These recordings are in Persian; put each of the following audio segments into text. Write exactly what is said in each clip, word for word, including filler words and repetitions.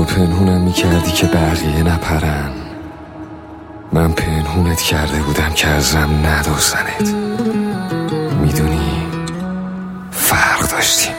تو پنهونم میکردی که بقیه نپرن، من پنهونت کرده بودم که ازم ندوزنت. میدونی فرق داشتیم.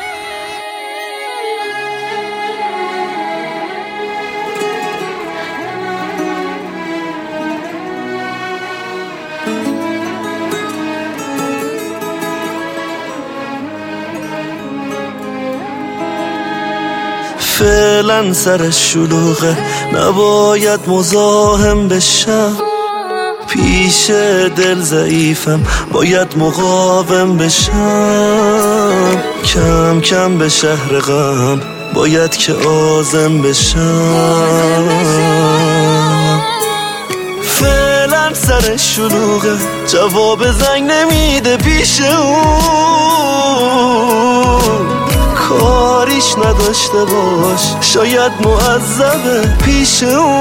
فعلا سر شلوغه، نباید مزاحم بشم. پیش دل ضعیفم، باید مقاوم بشم. کم کم به شهر غم، باید که عازم بشم. فعلا سر شلوغه، جواب زنگ نمیده پیش اون. کاریش نداشته باش، شاید معذبه پیش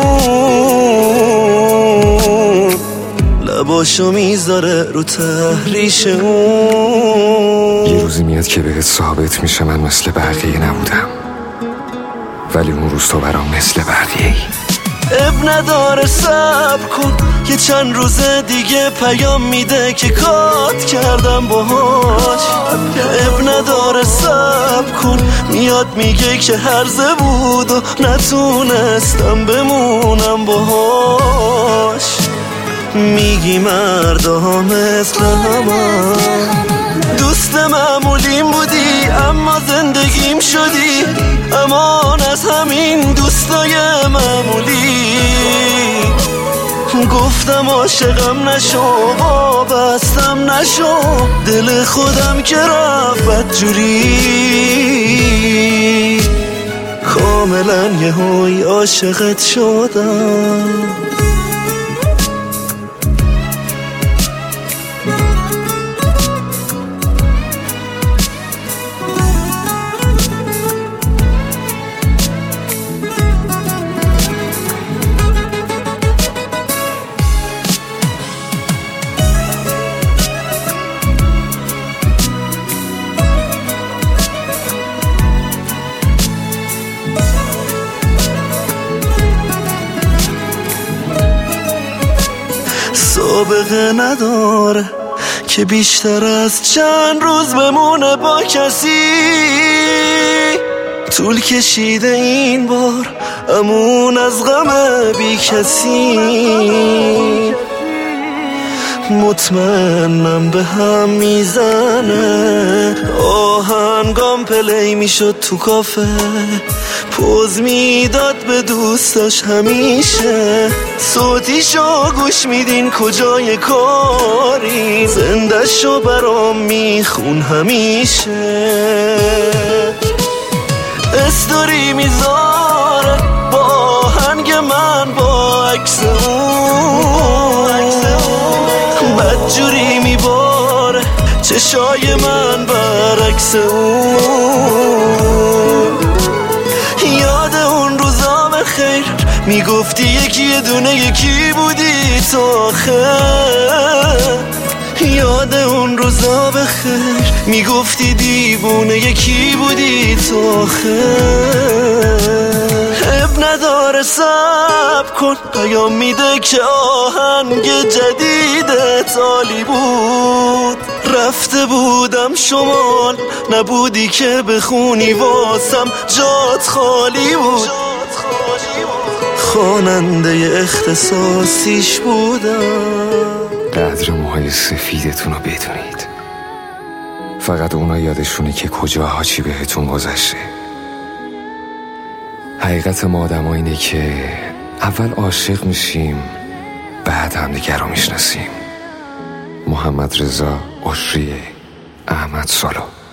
اون. لباشو میذاره رو تحریش اون. یه روزی میاد که بهت ثابت میشه من مثل بقیه نبودم، ولی اون روز تو برام مثل بقیه ای. اب نداره صبر کن، یه چند روز دیگه پیام میده که کات کردم باهاش. اب نداره صبر کن، میاد میگه که هرزه بود و نتونستم بمونم باهاش. میگی مردا مثل همه، دوست معمولیم بودی اما زندگیم شدی. امان از همین دوستای معمولی. گفتم عاشقم نشو، وابستم نشو، دل خودم که رفت بدجوری. کاملا یه هوی عاشقت شدم. سابقه نداره که بیشتر از چند روز بمونه با کسی. طول کشیده این بار امون از غم بی کسی. مطمئنم به هم میزنه، آهنگام پلی میشد تو کافه. پوز میداد به دوستاش همیشه، صوتیشو گوش میدین کجای کاری. زنده شو برام میخون همیشه. استوری میذاره با آهنگ من با عکس اون. بدجوری میباره چشای من برعکس اون. یاد اون روزا بخیر، میگفتی یکی یه دونه یکی بودی تو آخر. یاد اون روزا بخیر، میگفتی دیوونه یکی بودی تو آخر. اب نداره صبر کن، پیام میده که آهنگ جدیدت عالی بود. رفته بودم شمال، نبودی که بخونی واسم جات خالی بود. خواننده اختصاصیش بودم. قدر موهای سفیدتون رو بدونید، فقط اونا یادشونه که کجاها چی بهتون گذشته. حقیقت ما آدم اینه که اول عاشق میشیم، بعد هم دیگر رو میشناسیم. محمد رضا عشری، احمد سالو.